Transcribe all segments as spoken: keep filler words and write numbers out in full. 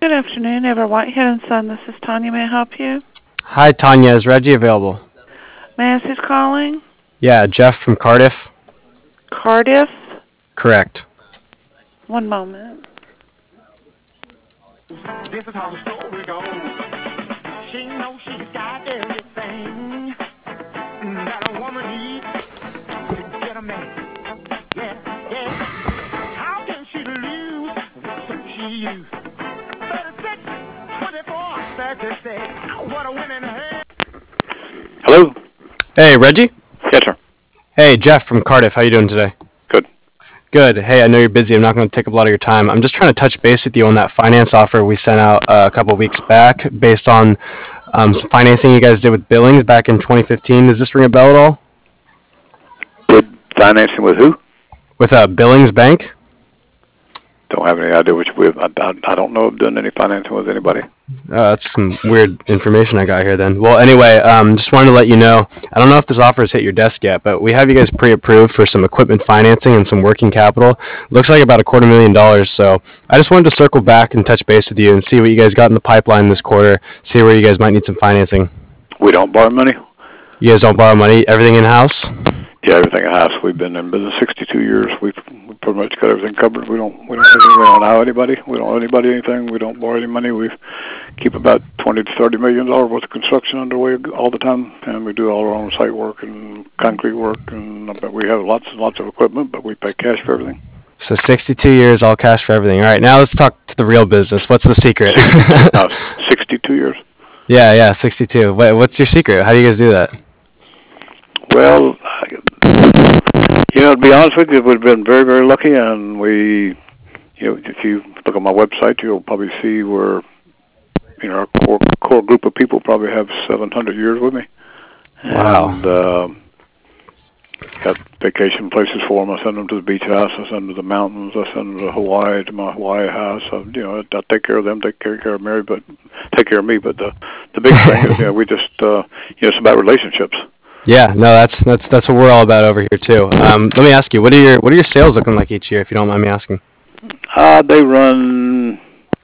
Good afternoon, Ever Whitehead and Son. This is Tanya. May I help you? Hi, Tanya. Is Reggie available? May I ask who's calling? Yeah, Jeff from Cardiff. Cardiff? Correct. One moment. This is how the story goes. She knows she's got everything that a woman needs to get a man. Yeah, yeah. How can she lose what she used? thirty-six, twenty-four, thirty-six. What a winning hand. Hello? Hey, Reggie? Yes, sir. Hey, Jeff from Cardiff. How you doing today? Good. Good. Hey, I know you're busy. I'm not going to take up a lot of your time. I'm just trying to touch base with you on that finance offer we sent out uh, a couple of weeks back based on um, some financing you guys did with Billings back in twenty fifteen. Does this ring a bell at all? Did financing with who? With uh, Billings Bank? Don't have any idea which we. I, I, I don't know if done any financing with anybody. Uh, that's some weird information I got here then. Well, anyway, um, just wanted to let you know, I don't know if this offer has hit your desk yet, but we have you guys pre-approved for some equipment financing and some working capital. Looks like about a quarter million dollars, so I just wanted to circle back and touch base with you and see what you guys got in the pipeline this quarter, see where you guys might need some financing. We don't borrow money. You guys don't borrow money, everything in-house? Yeah, everything in house. We've been in business sixty-two years. We've we pretty much got everything covered. We don't we don't have any, we don't owe anybody. We don't owe anybody anything. We don't borrow any money. We keep about twenty to thirty million dollars worth of construction underway all the time, and we do all our own site work and concrete work, and but we have lots and lots of equipment, but we pay cash for everything. So sixty-two years, all cash for everything. All right, now let's talk to the real business. What's the secret? No, sixty-two years. Yeah, yeah, sixty-two. Wait, what's your secret? How do you guys do that? Well, you know, to be honest with you, we've been very, very lucky, and we, you know, if you look at my website, you'll probably see where, you know, our core, core group of people probably have seven hundred years with me. Wow. And uh, got vacation places for them. I send them to the beach house. I send them to the mountains. I send them to Hawaii, to my Hawaii house. I, you know, I take care of them, take care, care of Mary, but take care of me. But the the big thing is, you know, we just, uh, you know, it's about relationships. Yeah, no, that's that's that's what we're all about over here too. Um, let me ask you, what are your what are your sales looking like each year, if you don't mind me asking? Uh, they run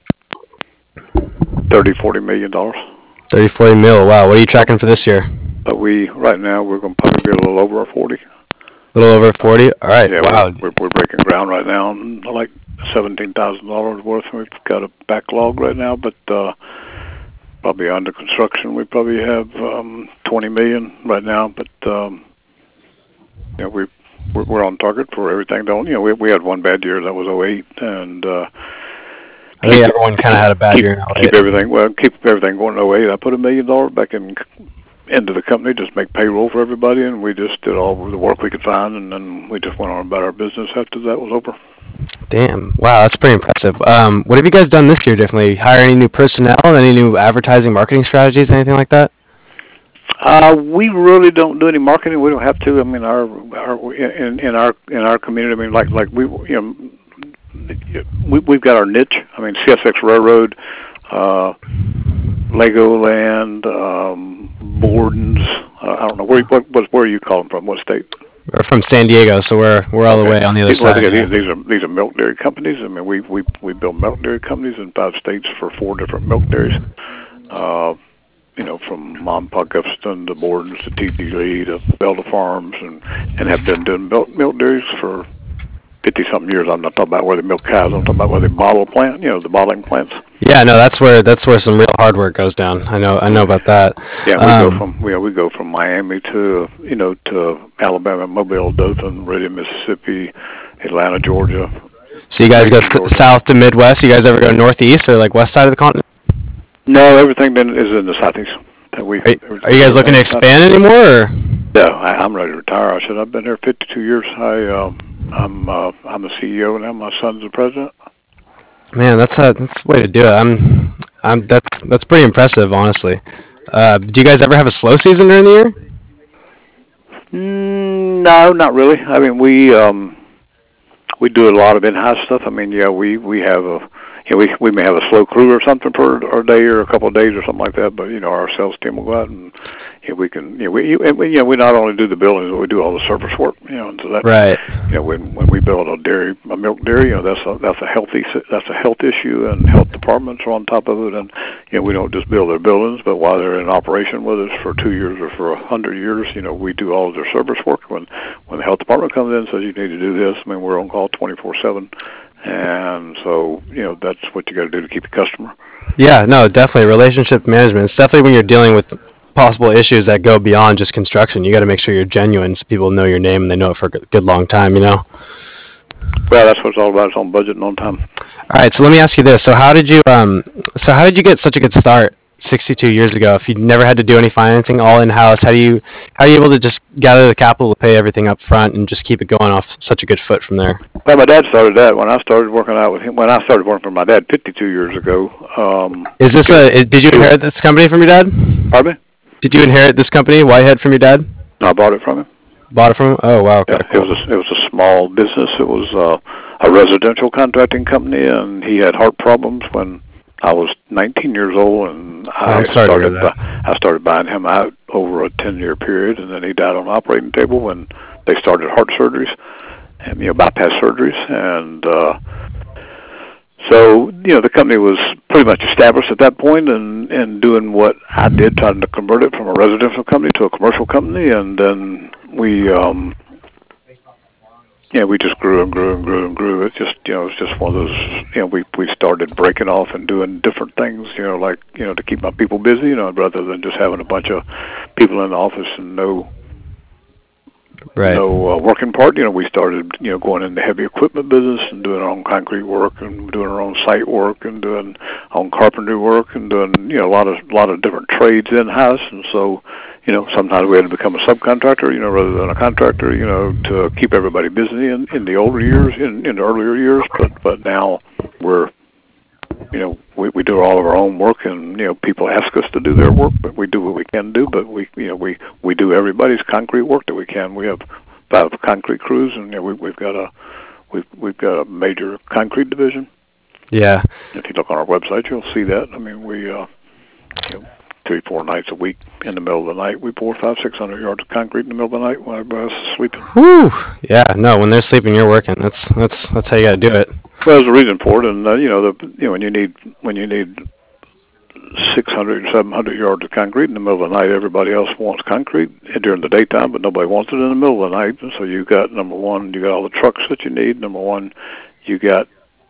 thirty, forty million dollars. Thirty, forty mil. Wow. What are you tracking for this year? But we right now we're going to probably be a little over our forty. A little over forty. All right. Yeah, wow. we're, we're we're breaking ground right now on like seventeen thousand dollars worth. We've got a backlog right now, but uh, probably under construction. We probably have um, twenty million right now, but um, you know, we we're, we're on target for everything. Don't you know? We we had one bad year, that was oh eight, and uh, I think everyone kind of had a bad keep, year now. Keep everything well. Keep everything going oh eight. I put a million dollars back in into the company, just make payroll for everybody, and we just did all the work we could find, and then we just went on about our business after that was over. Damn. Wow, that's pretty impressive. Um, what have you guys done this year differently? Hire any new personnel, any new advertising, marketing strategies, anything like that? Uh, we really don't do any marketing. We don't have to. I mean, our our in, in our in our community. I mean, like like we you know we we've got our niche. I mean, C S X Railroad, uh, Legoland, um, Borden's. Uh, I don't know where what what where are you calling from? What state? We're from San Diego, so we're we're all okay. the way on the other these, side. These, these are these are milk dairy companies. I mean, we we we build milk dairy companies in five states for four different milk dairies. Uh, you know, from Mom Puckifston to Borden's to T T Lee to Belda Farms, and and have been doing milk milk dairies for fifty something years. I'm not talking about where they milk cows. I'm talking about where they bottle plant. You know, the bottling plants. Yeah, no, that's where that's where some real hard work goes down. I know I know about that. Yeah, we um, go from we we go from Miami to you know to Alabama, Mobile, Dothan, Meridian, Mississippi, Atlanta, Georgia. So you guys go s- south to Midwest. You guys ever go northeast or like west side of the continent? No, everything been is in the southeast. That we. Are, are you guys looking to expand anymore? Or? No, I, I'm ready to retire. I said I've been here fifty-two years. I um, I'm uh, I'm the C E O now. My son's the president. Man, that's a that's a way to do it. I'm I'm that's that's pretty impressive, honestly. Uh, do you guys ever have a slow season during the year? Mm, no, not really. I mean, we um, we do a lot of in-house stuff. I mean, yeah, we we have a. You know, we we may have a slow crew or something for a day or a couple of days or something like that, but you know our sales team will go out and you know, we can, you know, we, you, and we, you know, we not only do the buildings, but we do all the service work, you know, and so that, Right. you know, when when we build a dairy, a milk dairy, you know, that's a that's a healthy that's a health issue, and health departments are on top of it, and you know, we don't just build their buildings, but while they're in operation with us for two years or for a hundred years, you know, we do all of their service work. When when the health department comes in and says you need to do this, I mean, we're on call twenty-four seven, and so you know, that's what you got to do to keep the customer. Yeah, no, definitely relationship management. It's definitely when you're dealing with possible issues that go beyond just construction. You got to make sure you're genuine, so people know your name and they know it for a good, good long time. You know. Well, that's what it's all about. It's on budget and on time. All right, so let me ask you this: so how did you um, so how did you get such a good start sixty-two years ago? If you never had to do any financing, all in house, how do you how are you able to just gather the capital to pay everything up front and just keep it going off such a good foot from there? Well, my dad started that when I started working out with him. When I started working for my dad fifty-two years ago. Um, Is this a? Did you inherit this company from your dad? pardon me? Did you inherit this company, Whitehead, from your dad? No, I bought it from him. Bought it from him? Oh wow. Okay, Yeah, cool. it was a, it was a small business. It was uh, a residential contracting company, and he had heart problems when I was nineteen years old, and I I'm sorry to hear started that. bu- I started buying him out over a ten-year period, and then he died on the operating table when they started heart surgeries and you know bypass surgeries, and uh, so you know the company was pretty much established at that point, and and doing what I did, trying to convert it from a residential company to a commercial company, and then we. Um, Yeah, we just grew and grew and grew and grew. It's just, you know, it's just one of those, you know, we we started breaking off and doing different things, you know, like, you know, to keep my people busy, you know, rather than just having a bunch of people in the office and no Right. no uh, working part. You know, we started, you know, going into heavy equipment business and doing our own concrete work and doing our own site work and doing our own carpentry work and doing, you know, a lot of a lot of different trades in house. And so, you know, sometimes we had to become a subcontractor, you know, rather than a contractor, you know, to keep everybody busy in, in the older years, in, in the earlier years. But but now we're, you know, we, we do all of our own work, and you know, people ask us to do their work, but we do what we can do. But we, you know, we, we do everybody's concrete work that we can. We have five concrete crews, and you know, we, we've got a we've we've got a major concrete division. Yeah. If you look on our website, you'll see that. I mean, we uh, you know, three, four nights a week in the middle of the night, we pour five, six hundred yards of concrete in the middle of the night when everybody else is sleeping. Whew. Yeah. No, when they're sleeping, you're working. That's that's that's how you got to do it. Well, there's a reason for it, and uh, you know, the you know, when you need when you need six hundred, seven hundred yards of concrete in the middle of the night, everybody else wants concrete during the daytime, but nobody wants it in the middle of the night. And so you got number one, you got all the trucks that you need. Number one, you got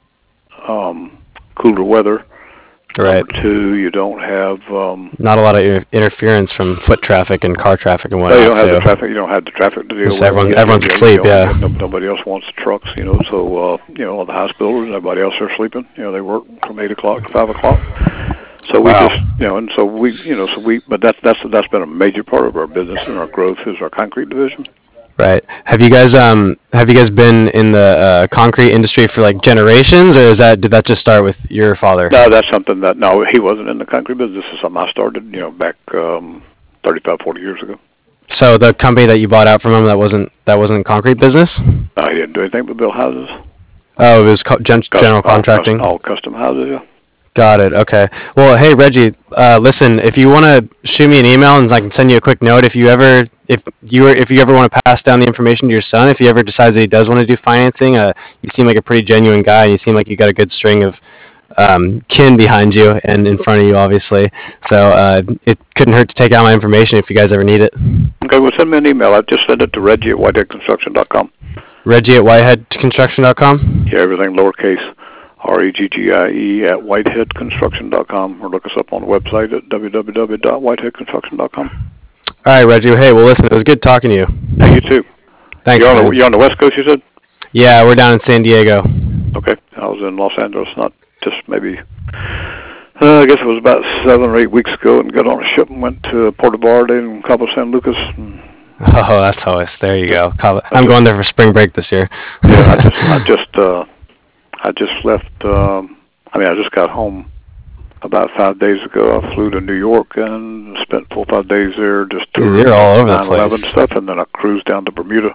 um, cooler weather. Right. Number two, you don't have um, Not a lot of inter- interference from foot traffic and car traffic and no, whatnot you don't have too. the traffic. You don't have the traffic to deal Just with. everyone- You- everyone's you- you- asleep, you know, yeah. no- Nobody else wants the trucks, you know. So uh, you know, all the house builders and everybody else are sleeping. You know, they work from eight o'clock to five o'clock. So we Wow. just, you know, and so we, you know, so we, but that's that's that's been a major part of our business and our growth is our concrete division. Right. Have you guys um have you guys been in the uh, concrete industry for like generations, or is that did that just start with your father? No, that's something that no, he wasn't in the concrete business. This is something I started, you know, back um, thirty-five, forty years ago. So the company that you bought out from him that wasn't that wasn't concrete business? No, he didn't do anything but build houses. Oh, it was co- gen- Custom- general all contracting. custom, all custom houses. Yeah. Got it. Okay. Well, hey Reggie, uh, listen, if you want to shoot me an email and I can send you a quick note if you ever if you if you ever want to pass down the information to your son, if he ever decides that he does want to do financing, uh, you seem like a pretty genuine guy, and you seem like you got a good string of um, kin behind you and in front of you, obviously. So uh, it couldn't hurt to take out my information if you guys ever need it. Okay, well, send me an email. I've just sent it to Reggie at whitehead construction dot com. Reggie at whitehead construction dot com. Yeah, everything lowercase. R E G G I E at whitehead construction dot com, or look us up on the website at w w w dot whitehead construction dot com. All right, Reggie. Hey, well, listen, it was good talking to you. Hey, you too. Thanks, You're on, man. the, you're on the West Coast, you said? Yeah, we're down in San Diego. Okay. I was in Los Angeles, not just maybe, uh, I guess it was about seven or eight weeks ago, and got on a ship and went to Puerto Vallarta and Cabo San Lucas. And, Oh, that's always there. You go. Cabo- I'm going there for spring break this year. yeah, I just, I just, uh, I just left, um, I mean, I just got home about five days ago. I flew to New York and spent four or five days there just Dude, touring you're all over the nine eleven place. stuff, and then I cruised down to Bermuda,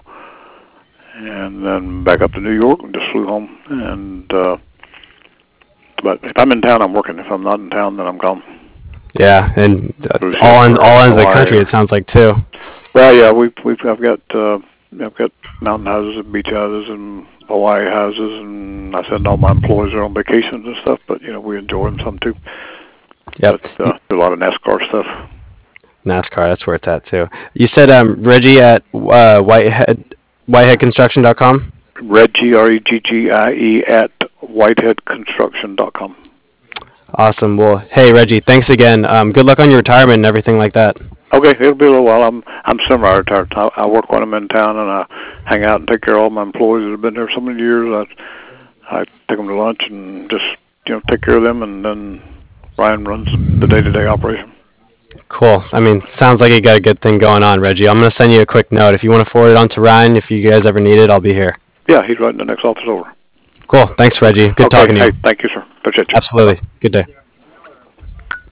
and then back up to New York and just flew home. And uh, but if I'm in town, I'm working. If I'm not in town, then I'm gone. Yeah, and uh, Cruise all ships ends, are all ends of the Hawaii. country, it sounds like, too. Well, yeah, we've we've I've got uh, I've got mountain houses and beach houses and Hawaii houses, and I send all my employees are on vacations and stuff. But you know, we enjoy them some too. Yep. But, uh, do a lot of NASCAR stuff. NASCAR, that's where it's at, too. You said um, Reggie at uh, Whitehead, whitehead construction dot com? Reggie, R E G G I E, at whitehead construction dot com. Awesome. Well, hey, Reggie, thanks again. Um, good luck on your retirement and everything like that. Okay, it'll be a little while. I'm I'm semi-retired. I, I work when I'm in town, and I hang out and take care of all my employees that have been there so many years. I I take them to lunch and just you know take care of them, and then Ryan runs the day-to-day operation. Cool. I mean, sounds like you got a good thing going on, Reggie. I'm going to send you a quick note. If you want to forward it on to Ryan, if you guys ever need it, I'll be here. Yeah, he's right in the next office over. Cool. Thanks, Reggie. Good okay, talking to hey, you. thank you, sir. Appreciate you. Absolutely. Good day.